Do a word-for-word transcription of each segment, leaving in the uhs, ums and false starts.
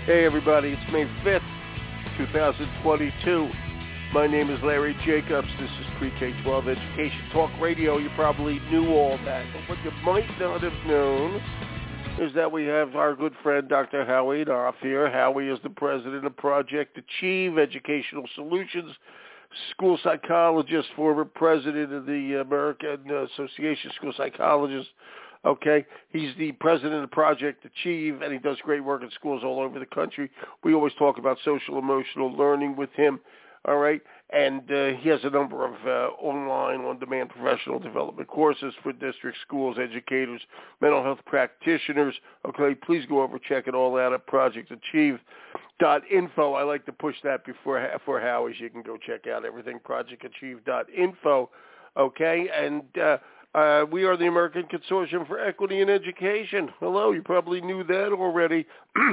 Hey everybody, it's May fifth, twenty twenty-two. My name is Larry Jacobs. This is Pre-K twelve Education Talk Radio. You probably knew all that, but what you might not have known is that we have our good friend Doctor Howie Knopf here. Howie is the president of Project Achieve Educational Solutions, school psychologist, former president of the American Association of School Psychologists. Okay, he's the president of Project Achieve, and he does great work in schools all over the country. We always talk about social emotional learning with him, all right? And uh, he has a number of uh, online, on-demand professional development courses for district schools, educators, mental health practitioners. Okay, please go over, check it all out at project achieve dot info. I like to push that before for Howie. You can go check out everything, project achieve dot info. Okay, and uh, Uh, we are the American Consortium for Equity in Education. Hello, you probably knew that already.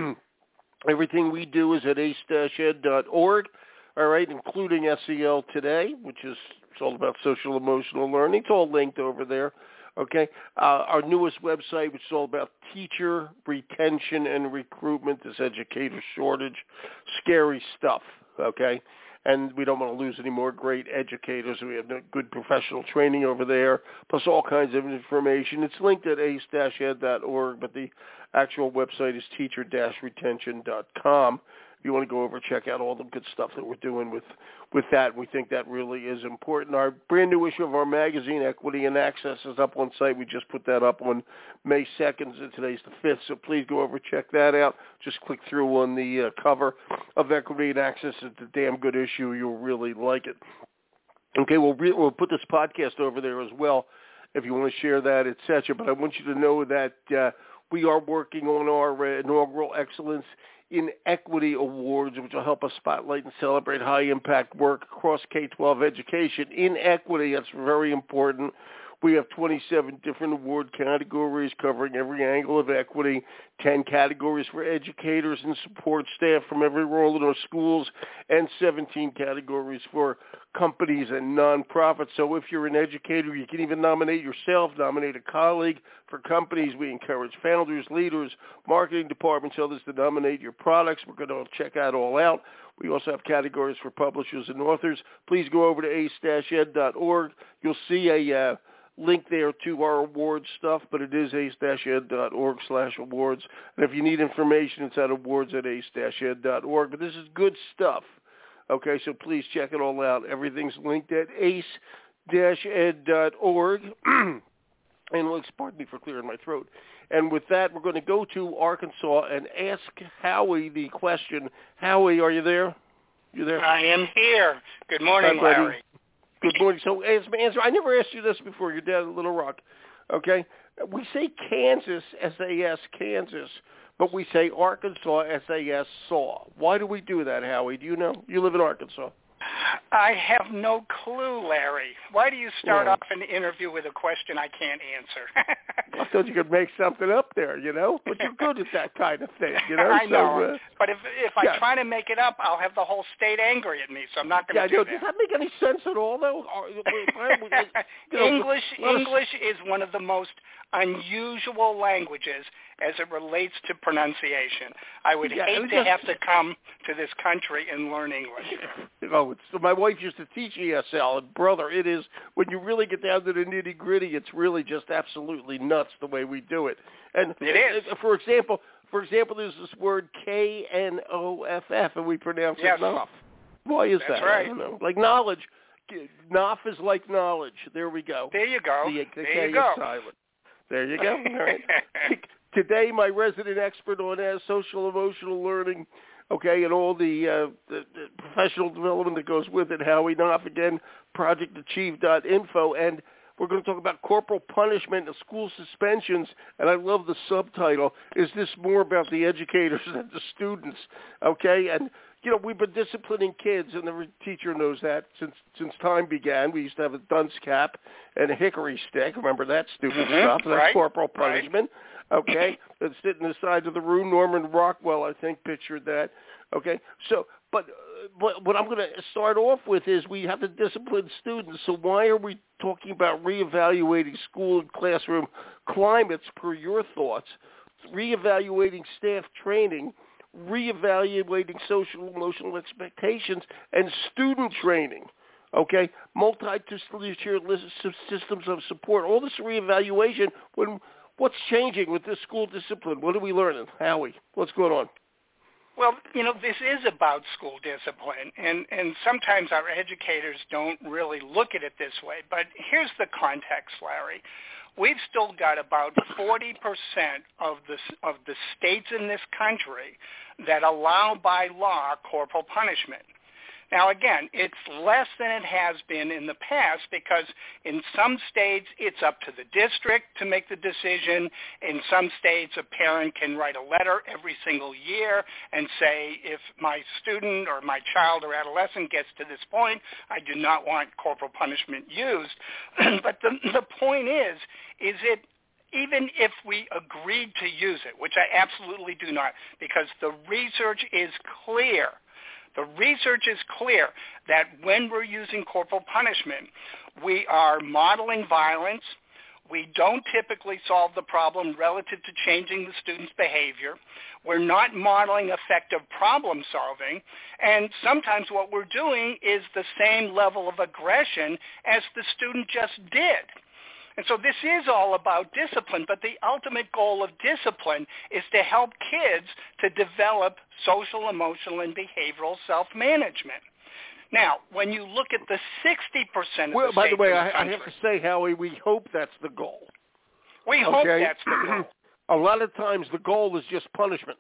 Everything we do is at ace dash ed dot org, all right, including S E L Today, which is it's all about social emotional learning. It's all linked over there, okay? Uh, our newest website, which is all about teacher retention and recruitment, this educator shortage, scary stuff, okay? And we don't want to lose any more great educators. We have good professional training over there, plus all kinds of information. It's linked at ace dash ed dot org, but the actual website is teacher dash retention dot com. If you want to go over and check out all the good stuff that we're doing with, with that, we think that really is important. Our brand new issue of our magazine, Equity and Access, is up on site. We just put that up on May second, and today's the fifth, so please go over and check that out. Just click through on the uh, cover of Equity and Access. It's a damn good issue. You'll really like it. Okay, we'll, re- we'll put this podcast over there as well if you want to share that, et cetera. But I want you to know that uh, we are working on our uh, inaugural Excellence in Equity Awards, which will help us spotlight and celebrate high-impact work across K twelve education. In equity, that's very important. We have twenty-seven different award categories covering every angle of equity, ten categories for educators and support staff from every role in our schools, and seventeen categories for companies and nonprofits. So if you're an educator, you can even nominate yourself, nominate a colleague. For companies, we encourage founders, leaders, marketing departments, others to nominate your products. We're going to check that all out. We also have categories for publishers and authors. Please go over to ace dash ed dot org. You'll see a uh, link there to our awards stuff, but it is ace dash ed dot org slash awards. And if you need information, it's at awards at ace dash ed dot org. But this is good stuff. Okay, so please check it all out. Everything's linked at ace dash ed dot org. And pardon me for clearing my throat. And with that, we're going to go to Arkansas and ask Howie the question. Howie, are you there? You there? I am here. Good morning, Hi, buddy. Larry. Good morning. So answer, answer, I never asked you this before. You're down at Little Rock, okay? We say Kansas, S A S, Kansas, but we say Arkansas, S A S, saw. Why do we do that, Howie? Do you know? You live in Arkansas. I have no clue, Larry. Why do you start Yeah. off an interview with a question I can't answer? I thought you could make something up there, you know? But you're good at that kind of thing, you know? I know. So, uh, but if if I yeah. try to make it up, I'll have the whole state angry at me, so I'm not going yeah, to do no, that. does that make any sense at all, though? Or, you know, English let us- English is one of the most unusual languages as it relates to pronunciation. I would Yeah, hate it to just- have to come to this country and learn English. You know, it's, my wife used to teach E S L, and brother, it is, when you really get down to the nitty-gritty, it's really just absolutely nuts the way we do it. And It is. uh, for example, for example, there's this word K N O F F, and we pronounce Yes. it Nof. Why is That's that? right. I don't know. Like knowledge. Nof is like knowledge. There we go. There you go. The, the there K you go. is silent. There you go. All right. Today, my resident expert on uh, social emotional learning, okay, and all the, uh, the, the professional development that goes with it, Howie Knopf, again, project achieve dot info, and we're going to talk about corporal punishment and school suspensions, and I love the subtitle, Is This More About the Educators Than the Students, okay, and you know, we've been disciplining kids, and the teacher knows that since since time began. We used to have a dunce cap and a hickory stick. Remember that stupid mm-hmm, stuff? That's right, corporal punishment. Right. Okay, that's sitting on the side of the room. Norman Rockwell, I think, pictured that. Okay, so but uh, but what I'm going to start off with is we have to discipline students. So why are we talking about reevaluating school and classroom climates? Per your thoughts, reevaluating staff training. reevaluating social emotional expectations and student training. Okay, multi-tiered systems of support. All this reevaluation. When what's changing with this school discipline? What are we learning, Howie? What's going on? Well, you know, this is about school discipline, and, and sometimes our educators don't really look at it this way. But here's the context, Larry. We've still got about forty percent of the, of the states in this country that allow by law corporal punishment. Now, again, it's less than it has been in the past because in some states it's up to the district to make the decision. In some states a parent can write a letter every single year and say, if my student or my child or adolescent gets to this point, I do not want corporal punishment used. But the, the point is, is it even if we agreed to use it, which I absolutely do not, because the research is clear. The research is clear that when we're using corporal punishment, we are modeling violence. We don't typically solve the problem relative to changing the student's behavior. We're not modeling effective problem solving. And sometimes what we're doing is the same level of aggression as the student just did. And so this is all about discipline, but the ultimate goal of discipline is to help kids to develop social, emotional, and behavioral self-management. Now, when you look at the sixty percent of well, the by the way, the I, country, I have to say, Howie, we hope that's the goal. We okay? hope that's the goal. A lot of times the goal is just punishment.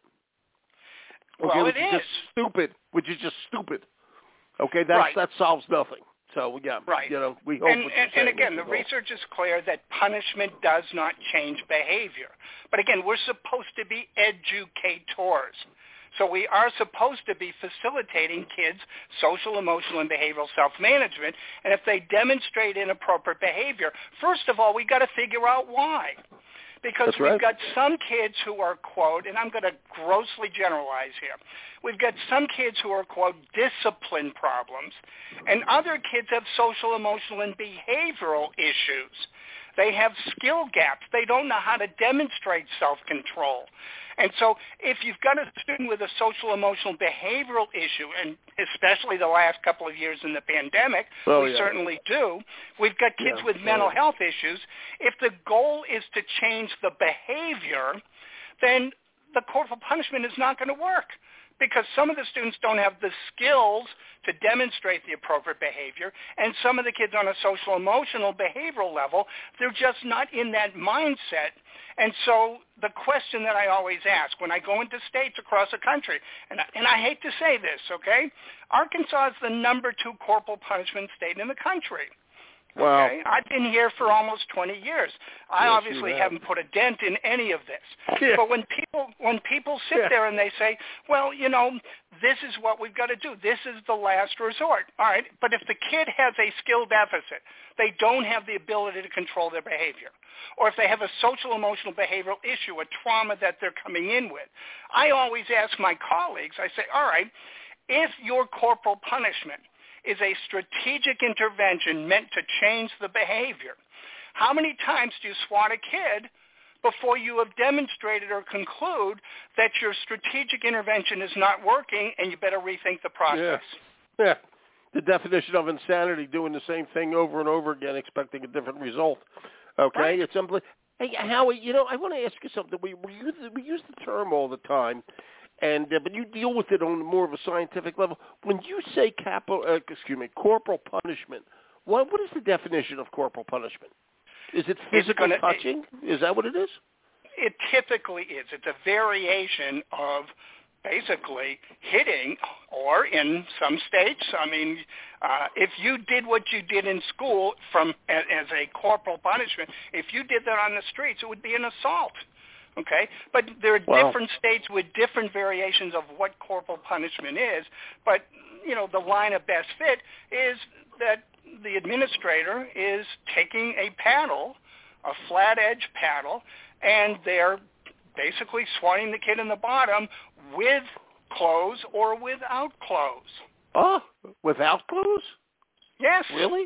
Okay, well, which it is, is. just stupid, which is just stupid. Okay, that's, right. that solves nothing. So, yeah, right. you know, we hope And, what and, you're and saying again, is the the goal. research is clear that punishment does not change behavior. But again, we're supposed to be educators. So we are supposed to be facilitating kids' social, emotional, and behavioral self-management. And if they demonstrate inappropriate behavior, first of all, we've got to figure out why. Because That's we've right. got some kids who are, quote, and I'm going to grossly generalize here, we've got some kids who are, quote, discipline problems, and other kids have social, emotional, and behavioral issues. They have skill gaps. They don't know how to demonstrate self-control. And so if you've got a student with a social, emotional, behavioral issue, and especially the last couple of years in the pandemic, oh, we yeah. certainly do, we've got kids Yeah. with mental yeah. health issues. If the goal is to change the behavior, then the corporal punishment is not going to work, because some of the students don't have the skills to demonstrate the appropriate behavior, and some of the kids on a social, emotional, behavioral level, they're just not in that mindset. And so the question that I always ask when I go into states across the country, and I, and I hate to say this, okay, Arkansas is the number two corporal punishment state in the country. Wow. Okay? I've been here for almost twenty years. I yes, obviously have. haven't put a dent in any of this. Yeah. But when people when people sit Yeah. there and they say, well, you know, this is what we've got to do. This is the last resort. All right. But if the kid has a skill deficit, they don't have the ability to control their behavior, or if they have a social, emotional, behavioral issue, a trauma that they're coming in with, I always ask my colleagues, I say, all right, if your corporal punishment is a strategic intervention meant to change the behavior, how many times do you swat a kid before you have demonstrated or conclude that your strategic intervention is not working and you better rethink the process? Yeah. yeah. The definition of insanity, doing the same thing over and over again, expecting a different result. Okay? Right. It's unbelievable. Hey, Howie, you know, I want to ask you something. We, we, use, we use the term all the time, and uh, but you deal with it on more of a scientific level. When you say capital, uh, excuse me, corporal punishment, what what is the definition of corporal punishment? Is it physical gonna, touching? It, is that what it is? It typically is. It's a variation of basically hitting, or in some states, I mean, uh, if you did what you did in school from as, as a corporal punishment, if you did that on the streets, it would be an assault. Okay, but there are wow. different states with different variations of what corporal punishment is. But you know, the line of best fit is that the administrator is taking a paddle, a flat edge paddle, and they're basically swatting the kid in the bottom with clothes or without clothes. Oh, without clothes? Yes. Really?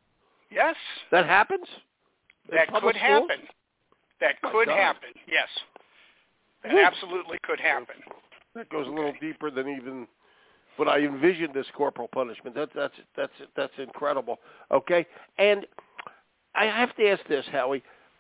Yes. That happens? That could happen. That My could God. happen, yes. That Woo. absolutely could happen. That goes a Okay. little deeper than even what I envisioned as corporal punishment. That, that's that's that's incredible. Okay, and I have to ask this, Howie.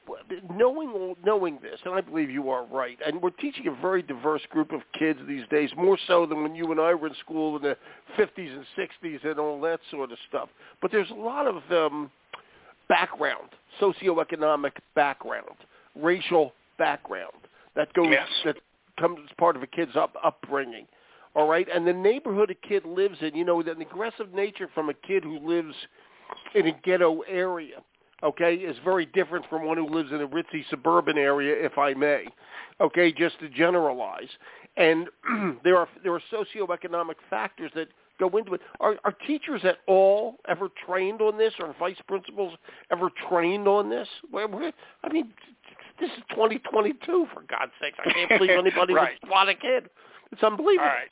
Knowing knowing this, and I believe you are right, and we're teaching a very diverse group of kids these days, more so than when you and I were in school in the fifties and sixties and all that sort of stuff. But there's a lot of um, background, socioeconomic background, racial background that goes Yes. that comes as part of a kid's up, upbringing. All right, and the neighborhood a kid lives in, you know, the aggressive nature from a kid who lives in a ghetto area, okay, is very different from one who lives in a ritzy suburban area, if I may, okay, just to generalize. And there are there are socioeconomic factors that go into it. Are, are teachers at all ever trained on this, or vice principals ever trained on this? Where, where, I mean, this is twenty twenty-two, for God's sakes. I can't believe anybody right. would swat a kid. It's unbelievable. All right.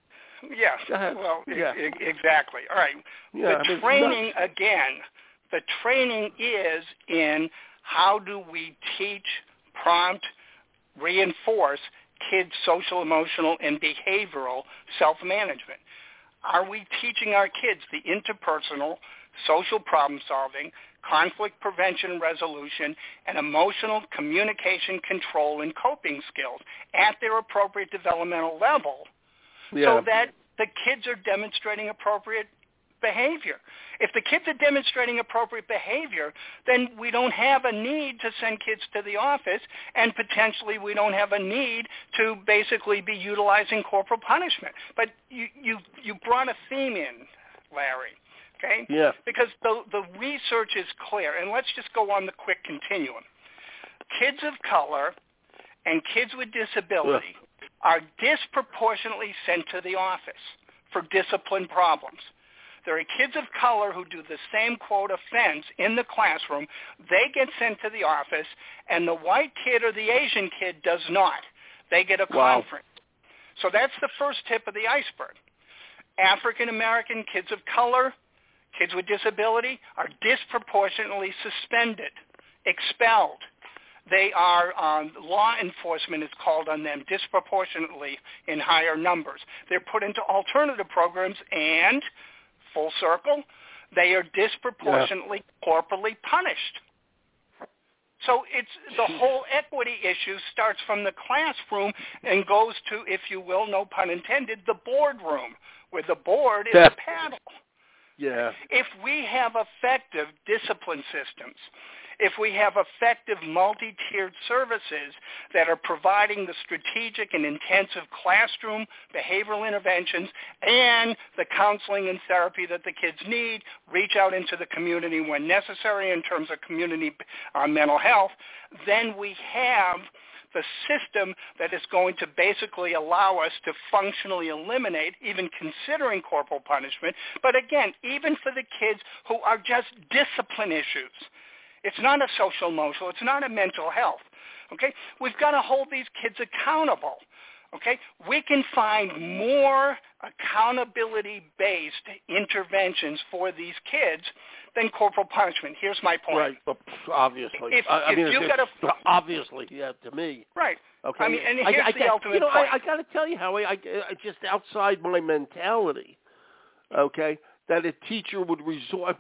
Yes. Well, yeah. e- exactly. All right. Yeah, the I mean, training, again, the training is in how do we teach, prompt, reinforce kids' social, emotional, and behavioral self-management. Are we teaching our kids the interpersonal, social problem-solving, conflict prevention and resolution, and emotional communication control and coping skills at their appropriate developmental level yeah. so that the kids are demonstrating appropriate behavior? If the kids are demonstrating appropriate behavior, then we don't have a need to send kids to the office, and potentially we don't have a need to basically be utilizing corporal punishment. But you you, you brought a theme in, Larry, okay? Yeah. Because the, the research is clear, and let's just go on the quick continuum. Kids of color and kids with disability yeah. are disproportionately sent to the office for discipline problems. There are kids of color who do the same, quote, offense in the classroom. They get sent to the office, and the white kid or the Asian kid does not. They get a wow. conference. So that's the first tip of the iceberg. African-American kids of color, kids with disability, are disproportionately suspended, expelled. They are, um, law enforcement is called on them disproportionately in higher numbers. They're put into alternative programs, and full circle, they are disproportionately yeah. corporally punished. So it's the whole equity issue starts from the classroom and goes to, if you will, no pun intended, the boardroom, where the board is That's, a paddle. Yeah. If we have effective discipline systems, if we have effective multi-tiered services that are providing the strategic and intensive classroom behavioral interventions and the counseling and therapy that the kids need, reach out into the community when necessary in terms of community uh, mental health, then we have the system that is going to basically allow us to functionally eliminate even considering corporal punishment. But again, even for the kids who are just discipline issues, it's not a social emotional. It's not a mental health. Okay? We've got to hold these kids accountable. Okay? We can find more accountability-based interventions for these kids than corporal punishment. Here's my point. Right. Well, obviously. If, I, I if mean, you it's, got a, obviously, yeah, to me. Right. Okay. I mean, and here's I, I, the I, ultimate you know, point. I, I got to tell you, Howie, I, I just outside my mentality, okay, that a teacher would resort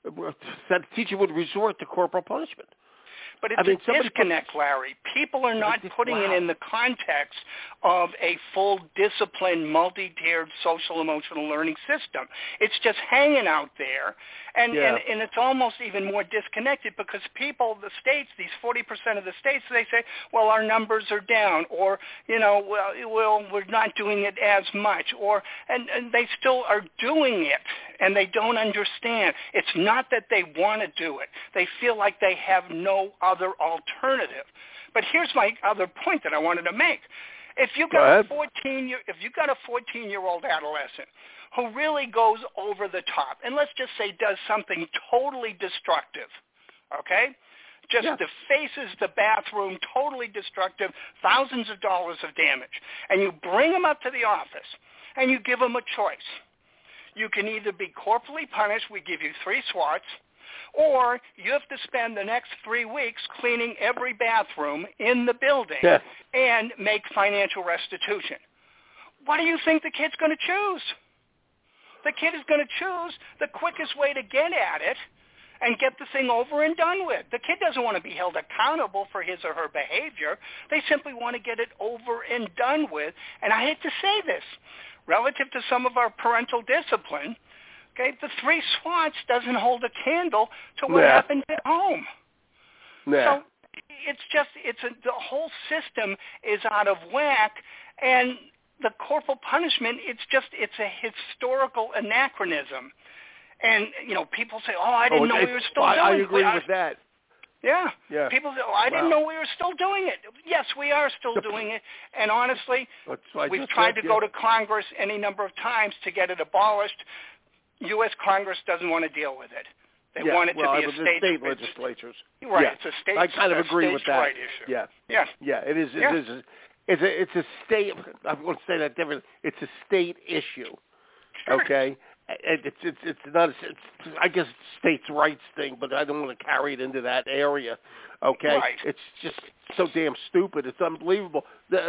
that a teacher would resort to corporal punishment. But it's I mean, a disconnect, put, Larry. People are not putting wow. it in the context of a full disciplined, multi-tiered social emotional learning system. It's just hanging out there, and, yeah. and, and it's almost even more disconnected because people, the states, these forty percent of the states, they say, well, our numbers are down, or, you know, well, well we're not doing it as much, or, and, and they still are doing it, and they don't understand. It's not that they want to do it. They feel like they have no other alternative. But here's my other point that I wanted to make. If you got a fourteen year, if you got a fourteen-year-old adolescent who really goes over the top, and let's just say does something totally destructive, okay? Just yeah. defaces the bathroom, totally destructive, thousands of dollars of damage, and you bring him up to the office and you give him a choice. You can either be corporally punished, we give you three swats, or you have to spend the next three weeks cleaning every bathroom in the building yeah. and make financial restitution. what do you think the kid's going to choose? The kid is going to choose the quickest way to get at it and get the thing over and done with. The kid doesn't want to be held accountable for his or her behavior. They simply want to get it over and done with. And I hate to say this, relative to some of our parental discipline, okay, the three swats doesn't hold a candle to what nah. happened at home. Nah. So it's just, it's a, the whole system is out of whack, and the corporal punishment, it's just, it's a historical anachronism. And, you know, people say, oh, I didn't oh, know we were still I, doing it. I agree I, with that. Yeah. Yeah. People say, oh, I didn't wow. know we were still doing it. Yes, we are still doing it. And honestly, we've tried said, to yeah. go to Congress any number of times to get it abolished. U S Congress doesn't want to deal with it. They yeah, want it well, to be a the state, state legislatures. Right. Yeah. It's a state. I kind of agree with that. Right issue. Yeah. Yeah. Yeah. It is. It yeah. is. It's a. It's a state. I'm going to say that differently. It's a state issue. Sure. Okay. It's it's it's not. It's, I guess it's states' rights thing, but I don't want to carry it into that area. Okay. Right. It's just so damn stupid. It's unbelievable. The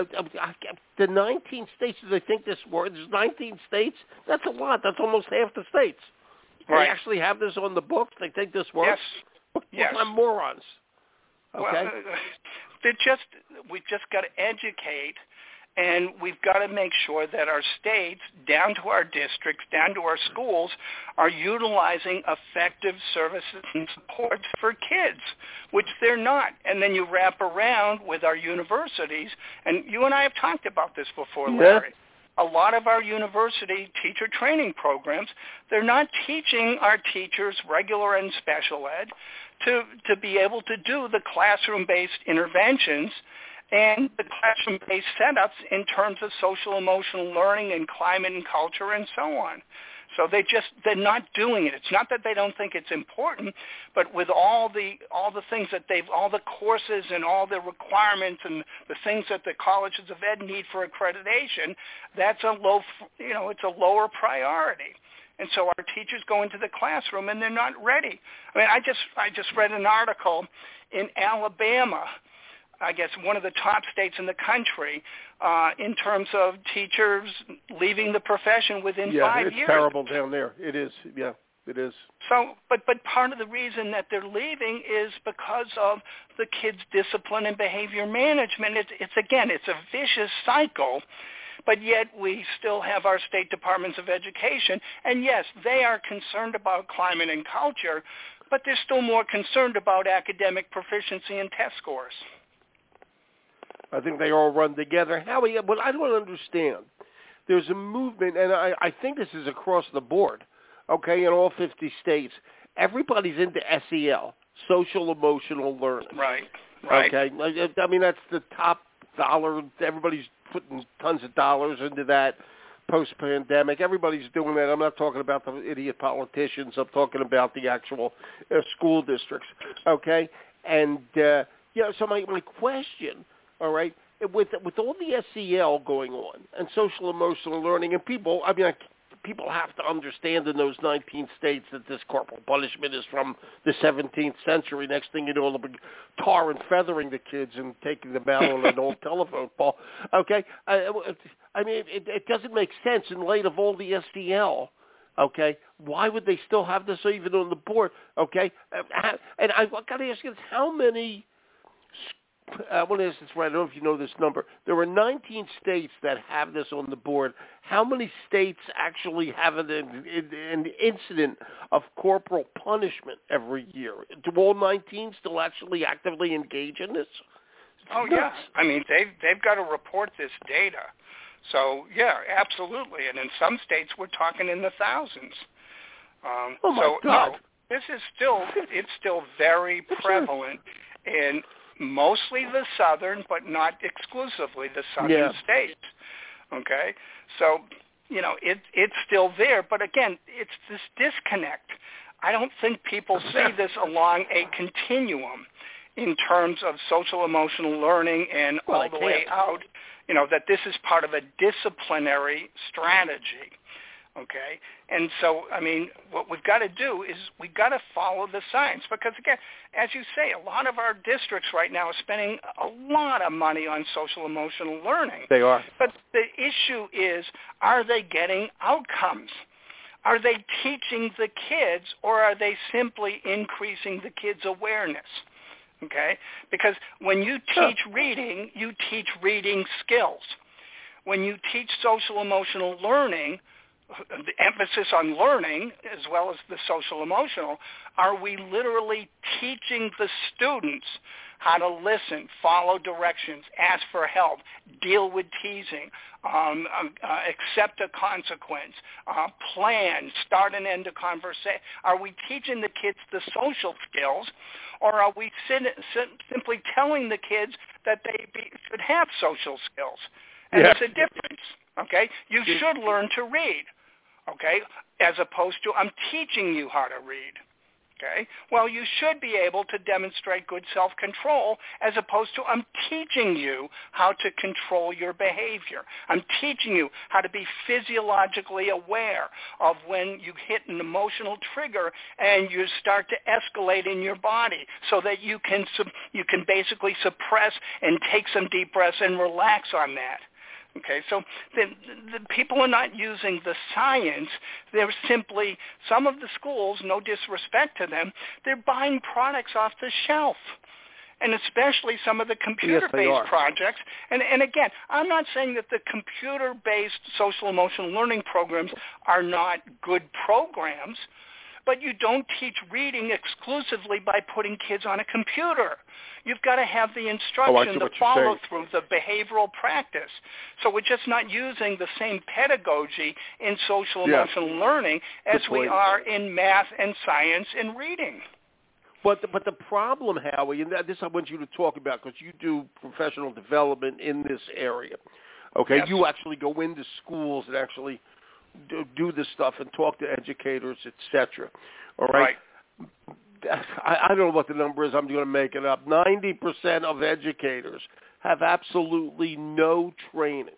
the nineteen states. Do they think this works? There's nineteen states. That's a lot. That's almost half the states. Right. They actually have this on the books. They think this works. Yes. What, yes. what kind of morons? Okay. Well, uh, they're just. We've just got to educate. And we've got to make sure that our states, down to our districts, down to our schools, are utilizing effective services and supports for kids, which they're not. And then you wrap around with our universities, and you and I have talked about this before, Larry. Yeah. A lot of our university teacher training programs, they're not teaching our teachers, regular and special ed, to, to be able to do the classroom-based interventions and the classroom-based setups in terms of social emotional learning and climate and culture and so on. So they just, they're not doing it. It's not that they don't think it's important, but with all the all the things that they've, all the courses and all the requirements and the things that the colleges of ed need for accreditation, that's a low, you know, it's a lower priority. And so our teachers go into the classroom and they're not ready. I mean, I just I just read an article in Alabama, I guess one of the top states in the country, uh, in terms of teachers leaving the profession within yeah, five it's years. It's terrible down there. It is. Yeah, it is. So, but but part of the reason that they're leaving is because of the kids' discipline and behavior management. It's, it's again, it's a vicious cycle. But yet we still have our state departments of education, and yes, they are concerned about climate and culture, but they're still more concerned about academic proficiency and test scores. I think they all run together. Howie, what I don't understand, there's a movement, and I, I think this is across the board, okay, in all fifty states. Everybody's into S E L, social emotional learning. Right, right. Okay, I mean, that's the top dollar. Everybody's putting tons of dollars into that post-pandemic. Everybody's doing that. I'm not talking about the idiot politicians. I'm talking about the actual uh, school districts, okay? And, uh, yeah, so my, my question... All right, with with all the S E L going on and social emotional learning, and people, I mean, I, people have to understand in those nineteen states that this corporal punishment is from the seventeenth century. Next thing you know, they'll be tar and feathering the kids and taking them out on an old telephone pole. Okay, I, I mean, it, it doesn't make sense in light of all the S E L. Okay, why would they still have this even on the board? Okay, and I've got to ask you this: how many? I want to ask this right. I don't know if you know this number. There are nineteen states that have this on the board. How many states actually have an, an incident of corporal punishment every year? Do all nineteen still actually actively engage in this? Oh, yes. I mean, they've, they've got to report this data. So, yeah, absolutely. And in some states, we're talking in the thousands. Um, oh, my so, God. No, this is still, it's still very prevalent in mostly the southern, but not exclusively the southern yeah. states. Okay? So, you know, it, it's still there. But again, it's this disconnect. I don't think people see this along a continuum in terms of social emotional learning and well, all the way out, you know, that this is part of a disciplinary strategy. Okay, and so, I mean, what we've got to do is we've got to follow the science because, again, as you say, a lot of our districts right now are spending a lot of money on social-emotional learning. They are. But the issue is, are they getting outcomes? Are they teaching the kids, or are they simply increasing the kids' awareness? Okay, because when you teach Sure. reading, you teach reading skills. When you teach social-emotional learning, the emphasis on learning as well as the social emotional, are we literally teaching the students how to listen, follow directions, ask for help, deal with teasing, um, uh, accept a consequence, uh, plan, start and end a conversation? Are we teaching the kids the social skills, or are we sit, sit, simply telling the kids that they be, should have social skills? And Yeah. there's a difference, okay? You should learn to read. Okay, as opposed to I'm teaching you how to read. Okay, well, you should be able to demonstrate good self-control as opposed to I'm teaching you how to control your behavior. I'm teaching you how to be physiologically aware of when you hit an emotional trigger and you start to escalate in your body so that you can you can basically suppress and take some deep breaths and relax on that. Okay, so the, the people are not using the science. They're simply, some of the schools, no disrespect to them, they're buying products off the shelf. And especially some of the computer-based yes, projects. And, and again, I'm not saying that the computer-based social-emotional learning programs are not good programs, but you don't teach reading exclusively by putting kids on a computer. You've got to have the instruction, oh, the follow-through, the behavioral practice. So we're just not using the same pedagogy in social-emotional yeah. learning as Good we point. are in math and science and reading. But the, but the problem, Howie, and this I want you to talk about because you do professional development in this area. Okay, Yes. you actually go into schools and actually do, do this stuff and talk to educators, et cetera. All right. Right. I, I don't know what the number is. I'm going to make it up. ninety percent of educators have absolutely no training,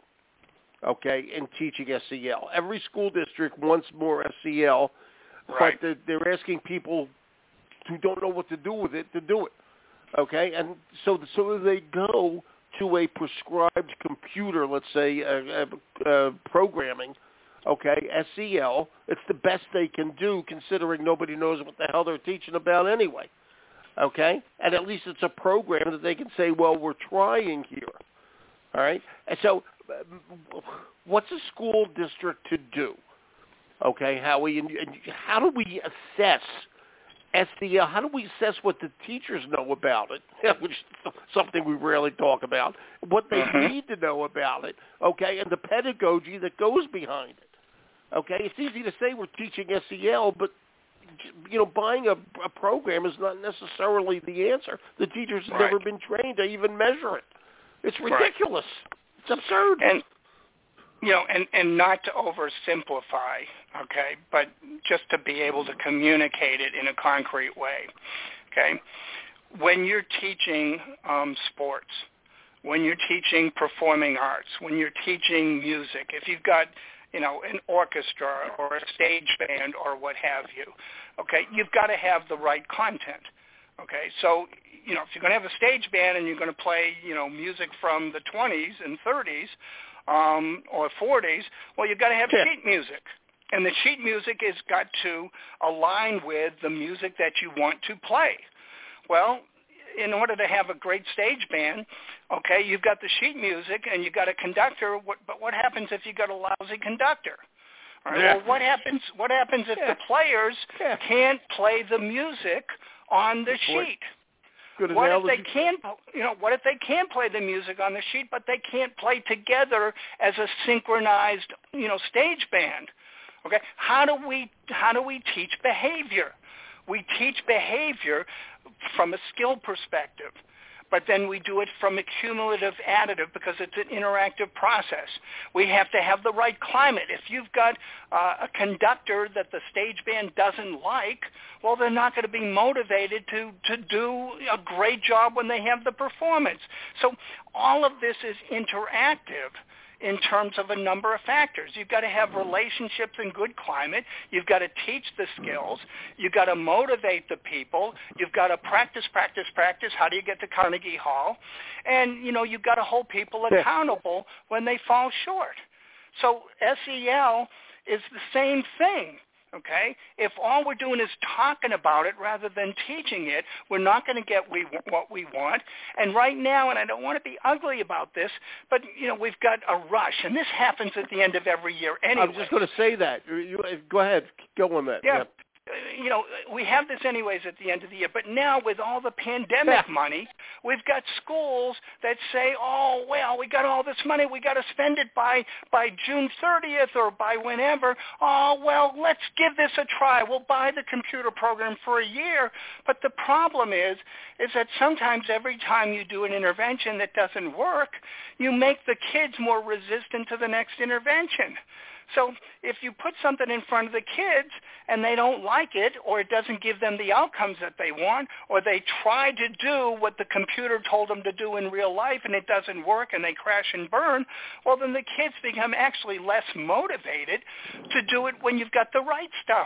okay, in teaching S E L. Every school district wants more S E L, Right. but they're, they're asking people who don't know what to do with it to do it, okay? And so so they go to a prescribed computer, let's say, uh, uh, uh, programming, okay, S E L. It's the best they can do considering nobody knows what the hell they're teaching about anyway, okay? And at least it's a program that they can say, well, we're trying here, all right? And so uh, what's a school district to do, okay, Howie? And, and how do we assess S E L? How do we assess what the teachers know about it, which is something we rarely talk about, what they Mm-hmm. need to know about it, okay, and the pedagogy that goes behind it? Okay, it's easy to say we're teaching S E L, but, you know, buying a, a program is not necessarily the answer. The teachers have Right. never been trained to even measure it. It's ridiculous. Right. It's absurd. And, you know, and, and not to oversimplify, okay, but just to be able to communicate it in a concrete way, okay? When you're teaching um, sports, when you're teaching performing arts, when you're teaching music, if you've got, you know, an orchestra or a stage band or what have you, okay, you've got to have the right content, okay? So, you know, if you're going to have a stage band and you're going to play, you know, music from the twenties and thirties um, or forties, well, you've got to have Yeah. sheet music. And the sheet music has got to align with the music that you want to play. Well, in order to have a great stage band, okay, you've got the sheet music and you've got a conductor, what, but what happens if you've got a lousy conductor? All right, Yeah. well, what happens, what happens if Yeah. the players Yeah. can't play the music on the Good point. sheet? Good What analogy. if they can, you know, what if they can play the music on the sheet, but they can't play together as a synchronized, you know, stage band? Okay, how do we how do we teach behavior? We teach behavior from a skill perspective, but then we do it from a cumulative additive because it's an interactive process. We have to have the right climate. If you've got uh, a conductor that the stage band doesn't like, well, they're not going to be motivated to, to do a great job when they have the performance. So all of this is interactive. in terms of a number of factors. You've got to have relationships in good climate. You've got to teach the skills. You've got to motivate the people. You've got to practice, practice, practice. How do you get to Carnegie Hall? And, you know, you've got to hold people accountable when they fall short. So S E L is the same thing. Okay? If all we're doing is talking about it rather than teaching it, we're not going to get we, what we want. And right now, and I don't want to be ugly about this, but, you know, we've got a rush, and this happens at the end of every year anyway. I was just going to say that. You, go ahead. Go on that. Yeah. yeah. You know, we have this anyways at the end of the year, but now with all the pandemic yeah. money, we've got schools that say, oh, well, we got all this money, we got to spend it by, by June thirtieth or by whenever. Oh, well, let's give this a try. We'll buy the computer program for a year. But the problem is, is that sometimes every time you do an intervention that doesn't work, you make the kids more resistant to the next intervention. So if you put something in front of the kids and they don't like it, or it doesn't give them the outcomes that they want, or they try to do what the computer told them to do in real life and it doesn't work and they crash and burn, well, then the kids become actually less motivated to do it when you've got the right stuff.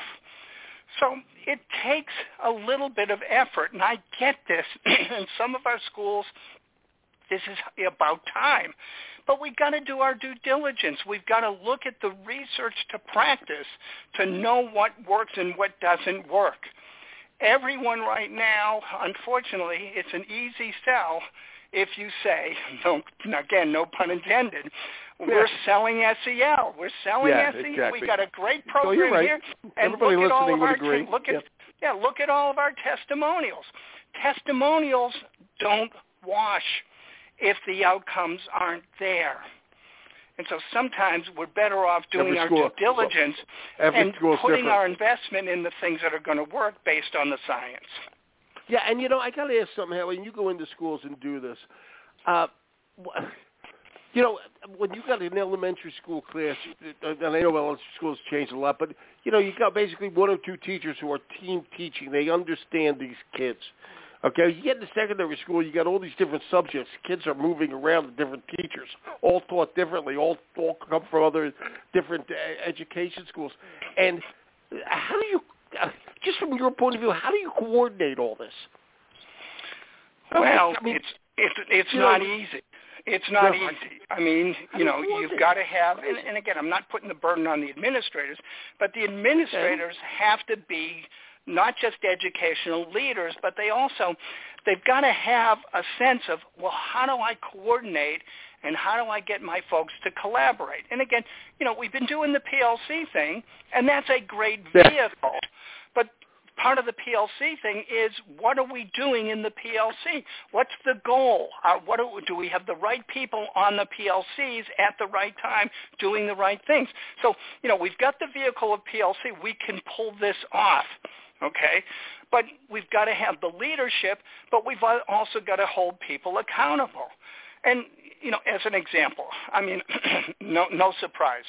So it takes a little bit of effort, and I get this. In some of our schools, this is about time. But we've got to do our due diligence. We've got to look at the research to practice to know what works and what doesn't work. Everyone right now, unfortunately, it's an easy sell if you say, no, again, no pun intended, yeah. we're selling S E L. We're selling yeah, S E L. Exactly. We've got a great program so you're right. here. And Everybody look at all listening of would our agree. Te- look at yep. yeah, look at all of our testimonials. Testimonials don't wash if the outcomes aren't there. And so sometimes we're better off doing Every our school, due diligence every and school's putting different. our investment in the things that are going to work based on the science. Yeah, and, you know, I got to ask something, Hal. When you go into schools and do this, uh, you know, when you got an elementary school class, and I know elementary schools changed a lot, but, you know, you got basically one or two teachers who are team teaching. They understand these kids. Okay, you get into secondary school, you got all these different subjects. Kids are moving around with different teachers, all taught differently, all, all come from other different uh, education schools. And how do you, uh, just from your point of view, how do you coordinate all this? Well, I mean, it's it's it's not know, easy. It's not no, easy. I mean, you know, you've got to have, and, and again, I'm not putting the burden on the administrators, but the administrators have to be not just educational leaders, but they also, they've got to have a sense of, well, how do I coordinate and how do I get my folks to collaborate? And again, you know, we've been doing the P L C thing, and that's a great vehicle. But part of the P L C thing is, what are we doing in the P L C? What's the goal? Uh, what do, do we have the right people on the P L Cs at the right time doing the right things? So, you know, we've got the vehicle of P L C. We can pull this off. Okay, but we've got to have the leadership, but we've also got to hold people accountable. And, you know, as an example, I mean, no, no surprise.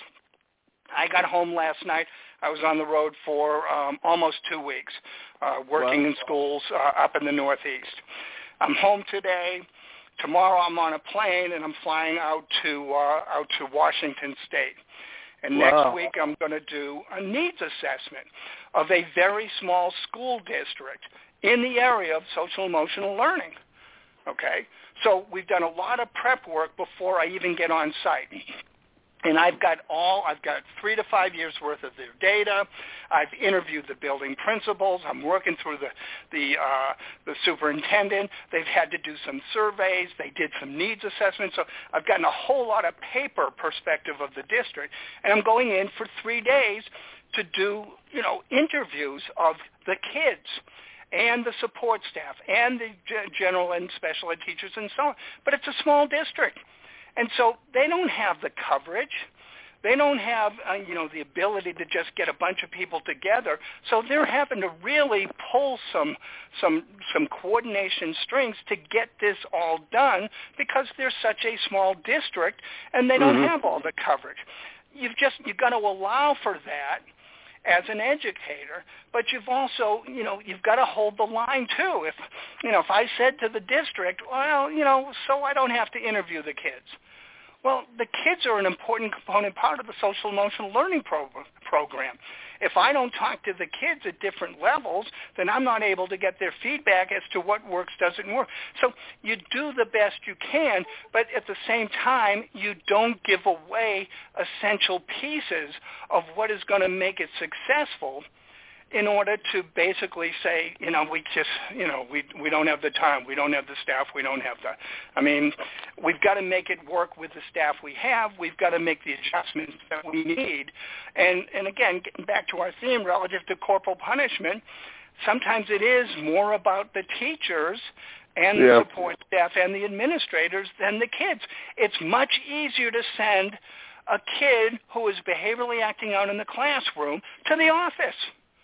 I got home last night. I was on the road for um, almost two weeks, uh, working wow. in schools uh, up in the Northeast. I'm home today. Tomorrow I'm on a plane, and I'm flying out to uh, out to Washington State. And wow. next week I'm going to do a needs assessment of a very small school district in the area of social emotional learning. Okay? So we've done a lot of prep work before I even get on site. And I've got all, I've got three to five years worth of their data. I've interviewed the building principals. I'm working through the the, uh, the superintendent. They've had to do some surveys. They did some needs assessments. So I've gotten a whole lot of paper perspective of the district. And I'm going in for three days to do, you know, interviews of the kids and the support staff and the general and special ed teachers and so on. But it's a small district. And so they don't have the coverage. They don't have, uh, you know, the ability to just get a bunch of people together. So they're having to really pull some some some coordination strings to get this all done because they're such a small district and they don't mm-hmm. have all the coverage. You've just you've got to allow for that as an educator, but you've also, you know, you've got to hold the line too. If, you know, if I said to the district, well, you know, so I don't have to interview the kids. Well, the kids are an important component part of the social emotional learning pro- program. If I don't talk to the kids at different levels, then I'm not able to get their feedback as to what works, doesn't work. So you do the best you can, but at the same time, you don't give away essential pieces of what is going to make it successful in order to basically say, you know, we just, you know, we we don't have the time, we don't have the staff, we don't have the, I mean, we've got to make it work with the staff we have. We've got to make the adjustments that we need. And, and again, getting back to our theme relative to corporal punishment, sometimes it is more about the teachers and the yeah. support staff and the administrators than the kids. It's much easier to send a kid who is behaviorally acting out in the classroom to the office.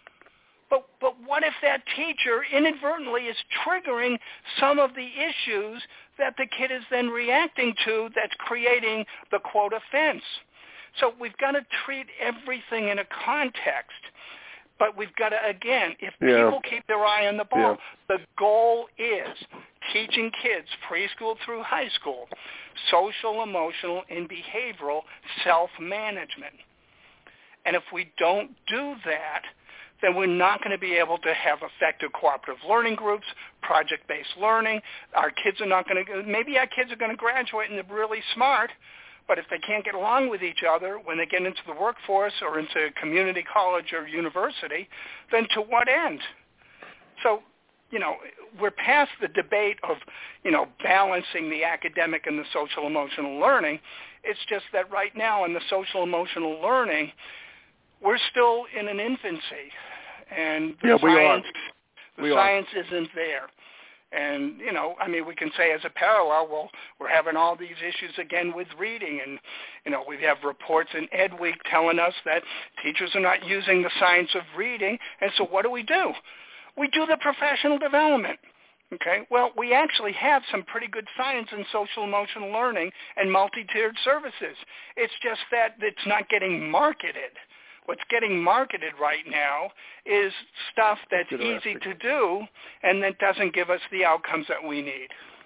But but what if that teacher inadvertently is triggering some of the issues that the kid is then reacting to that's creating the, quote, offense? So we've got to treat everything in a context. But we've got to, again, if yeah. people keep their eye on the ball, yeah. the goal is teaching kids preschool through high school social, emotional, and behavioral self-management. And if we don't do that, then we're not going to be able to have effective cooperative learning groups, project-based learning. Our kids are not going to, maybe our kids are going to graduate and they're really smart, but if they can't get along with each other when they get into the workforce or into community college or university, then to what end? So, you know, we're past the debate of, you know, balancing the academic and the social emotional learning. It's just that right now in the social emotional learning, we're still in an infancy, and the yeah, we science, are. the we science are. isn't there. And, you know, I mean, we can say as a parallel, well, we're having all these issues again with reading. And, you know, we have reports in Ed Week telling us that teachers are not using the science of reading. And so what do we do? We do the professional development. Okay, well, we actually have some pretty good science in social emotional learning and multi-tiered services. It's just that it's not getting marketed. What's getting marketed right now is stuff that's easy to do and that doesn't give us the outcomes that we need.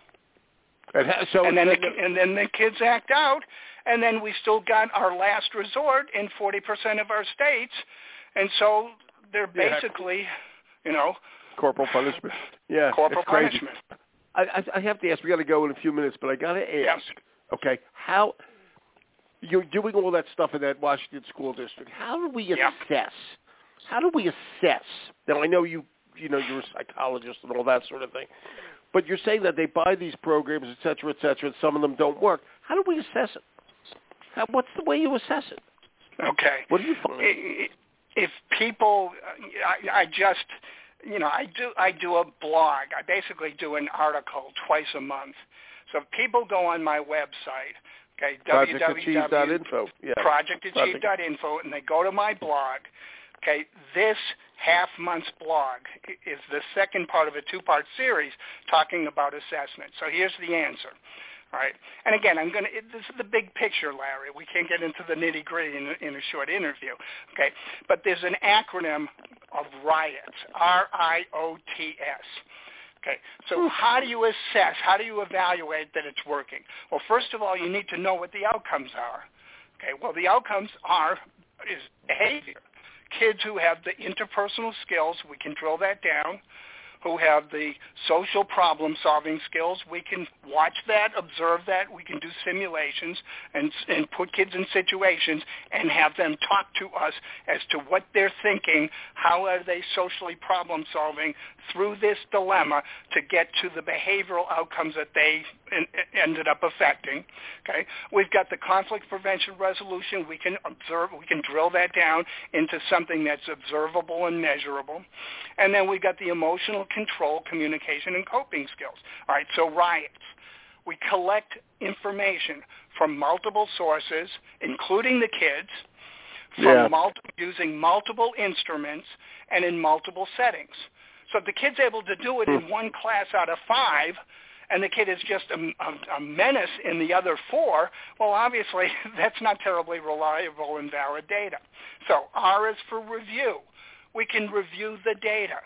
And, ha- so and, then the, and then the kids act out, and then we still got our last resort in forty percent of our states, and so they're basically, yeah. you know... Corporal punishment. Yeah, corporal it's crazy. punishment. I, I, I have to ask, we got to go in a few minutes, but I got to ask, yes. okay, how... You're doing all that stuff in that Washington school district. How do we assess? Yep. How do we assess? Now, I know you, you know, you're a psychologist and all that sort of thing, but you're saying that they buy these programs, et cetera, et cetera, and some of them don't work. How do we assess it? How, what's the way you assess it? Okay. What do you find? If people, I, I just, you know, I do, I do a blog. I basically do an article twice a month. So if people go on my website. Okay, project achieve dot info. Yeah. project achieve dot info, and they go to my blog. Okay, this half-month's blog is the second part of a two-part series talking about assessment. So here's the answer. All right, and again, I'm going to. This is the big picture, Larry. We can't get into the nitty-gritty in, in a short interview. Okay, but there's an acronym of RIOTS, R I O T S. Okay, so how do you assess, how do you evaluate that it's working? Well, first of all, you need to know what the outcomes are. Okay, well, the outcomes are is behavior. Kids who have the interpersonal skills, we can drill that down, who have the social problem-solving skills, we can watch that, observe that, we can do simulations and, and put kids in situations and have them talk to us as to what they're thinking, how are they socially problem-solving through this dilemma to get to the behavioral outcomes that they in, ended up affecting. Okay, we've got the conflict prevention resolution. We can observe, we can drill that down into something that's observable and measurable. And then we've got the emotional control, communication, and coping skills. All right, so RIOTS. We collect information from multiple sources, including the kids, from yeah. multi- using multiple instruments and in multiple settings. So if the kid's able to do it in one class out of five, and the kid is just a, a, a menace in the other four, well, obviously, that's not terribly reliable and valid data. So R is for review. We can review the data.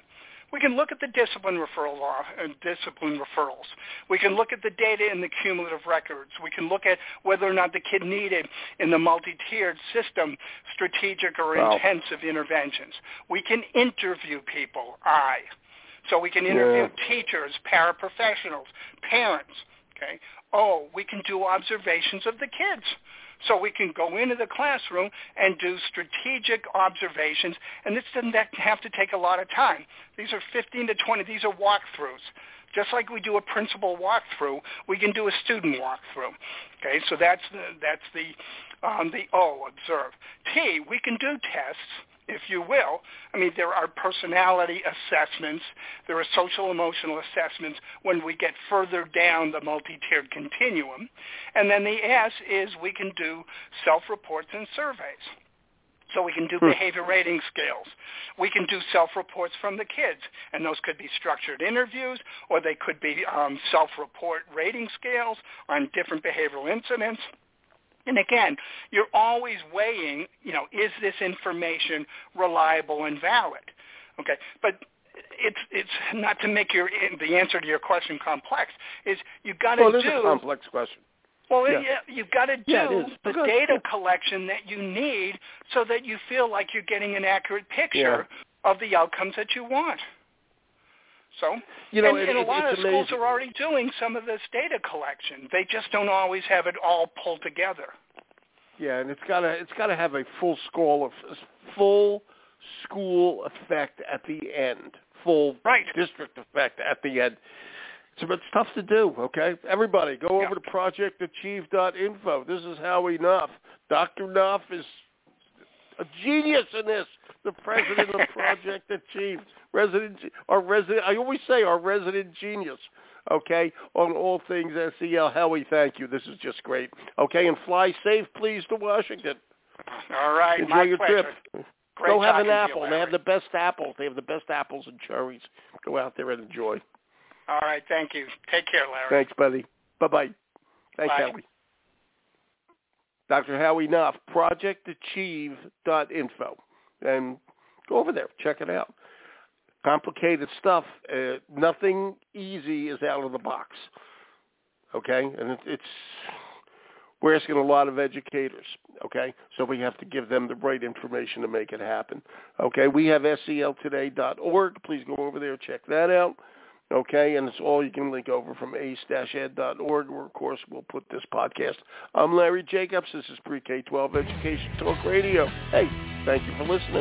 We can look at the discipline referral law and discipline referrals. We can look at the data in the cumulative records. We can look at whether or not the kid needed in the multi-tiered system strategic or wow. intensive interventions. We can interview people, I. So we can interview yeah. teachers, paraprofessionals, parents. Okay. Oh, we can do observations of the kids. So we can go into the classroom and do strategic observations, and this doesn't have to take a lot of time. These are fifteen to twenty. These are walkthroughs. Just like we do a principal walkthrough, we can do a student walkthrough. Okay, so that's the, that's the, um, the O, observe. T, we can do tests, if you will. I mean, there are personality assessments. There are social emotional assessments when we get further down the multi-tiered continuum. And then the S is we can do self-reports and surveys. So we can do behavior rating scales. We can do self-reports from the kids, and those could be structured interviews, or they could be um, self-report rating scales on different behavioral incidents. And again, you're always weighing, you know, is this information reliable and valid? Okay, but it's it's not to make your the answer to your question complex. Is you've got to well, do. Well, it is a complex question. Well, yeah. Yeah, you've got to do yeah, the okay. data collection that you need so that you feel like you're getting an accurate picture yeah. of the outcomes that you want. So, you know, and, it, and a it, lot of amazing. schools are already doing some of this data collection. They just don't always have it all pulled together. Yeah, and it's got to it's got to have a full school of full school effect at the end, full right. district effect at the end. So it's tough to do, okay? Everybody, go yeah. over to project achieve dot info. This is Howie Nuff. Doctor Nuff is a genius in this. The president of Project Achieve, resident, our resident. I always say our resident genius. Okay, on all things S E L. Howie, thank you. This is just great. Okay, and fly safe, please, to Washington. All right, enjoy my your pleasure. trip. Great Go have an talking to apple. you, They have the best apples. They have the best apples and cherries. Go out there and enjoy. All right, thank you. Take care, Larry. Thanks, buddy. Bye-bye. Thanks, Bye. Howie. Doctor Howie Nuff, project achieve dot info. And go over there. Check it out. Complicated stuff. Uh, nothing easy is out of the box. Okay? And it, it's, we're asking a lot of educators. Okay? So we have to give them the right information to make it happen. Okay? We have S E L today dot org. Please go over there, check that out. Okay, and it's all you can link over from ace dash ed dot org, where, of course, we'll put this podcast. I'm Larry Jacobs. This is Pre-K twelve Education Talk Radio. Hey, thank you for listening.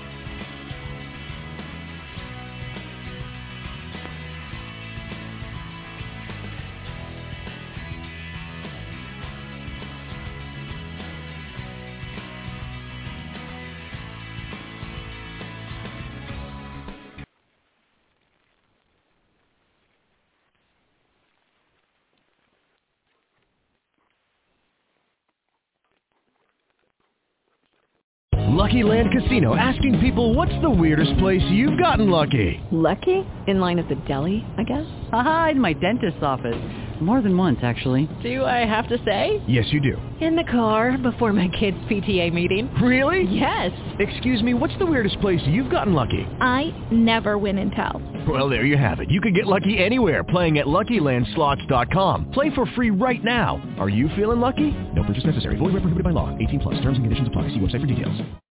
Lucky Land Casino, asking people, what's the weirdest place you've gotten lucky? Lucky? In line at the deli, I guess? Aha, in my dentist's office. More than once, actually. Do I have to say? Yes, you do. In the car before my kids' P T A meeting. Really? Yes. Excuse me, what's the weirdest place you've gotten lucky? I never win and tell. Well, there you have it. You can get lucky anywhere, playing at Lucky Land Slots dot com. Play for free right now. Are you feeling lucky? No purchase necessary. Void where prohibited by law. eighteen plus. Terms and conditions apply. See website for details.